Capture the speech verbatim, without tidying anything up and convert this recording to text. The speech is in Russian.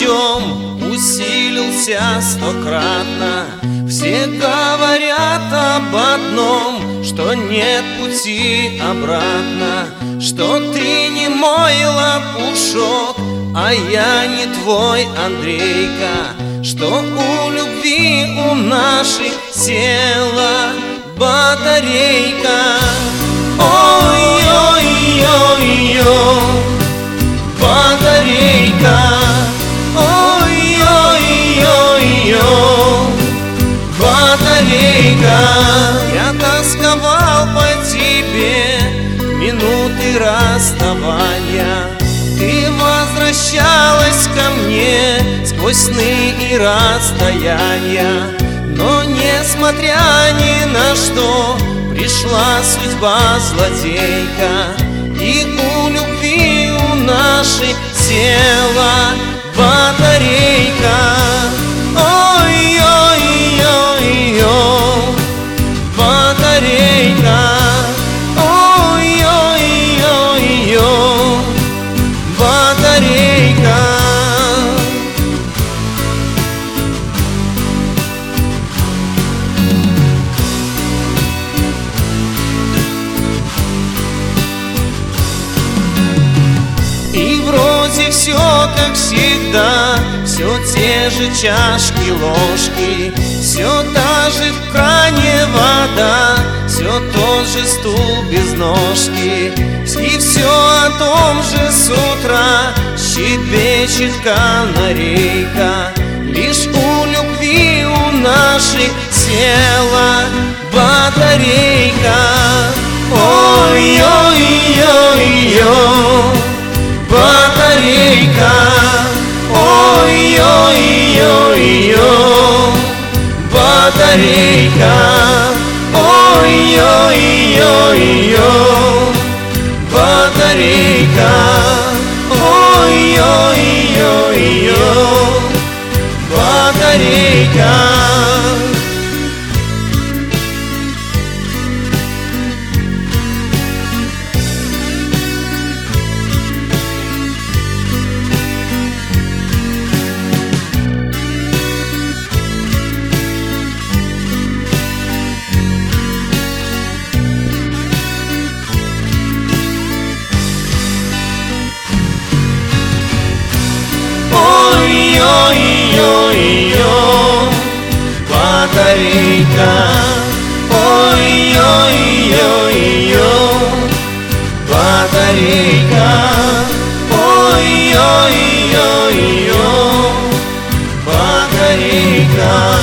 дождем усилился стократно. Все говорят об одном, что нет пути обратно, что ты не мой лопушок, а я не твой Андрейка, что у любви у наших села батарейка. Ой-ой-ой-ой, батарейка. Ой-ой-ой-ой, батарейка. Я тосковал по тебе минуты расставания. Ты возвращалась ко мне сквозь сны и расстояния. Но несмотря ни на что, пришла судьба злодейка, и у любви у нашей села батарейка. Ой-ой-ой-ой, батарейка. Ой-ой-ой-ой, батарейка. И вроде все как всегда, все те же чашки, ложки, все та же в кране вода, все тот же стул без ножки. И все о том же с утра щебечет канарейка. Лишь у любви у нашей села батарейка. Ой-ой-ой-ой, батарейка. Ой-ой-ой-ой, батарейка. Ой-ой-ой-ой, батарейка. Ой-ой-ой-ой, батарейка. Ой-ой-ой-ой, батарейка. Ой-ой-ой-ой, батарейка. Ой-ой-ой-ой, батарейка.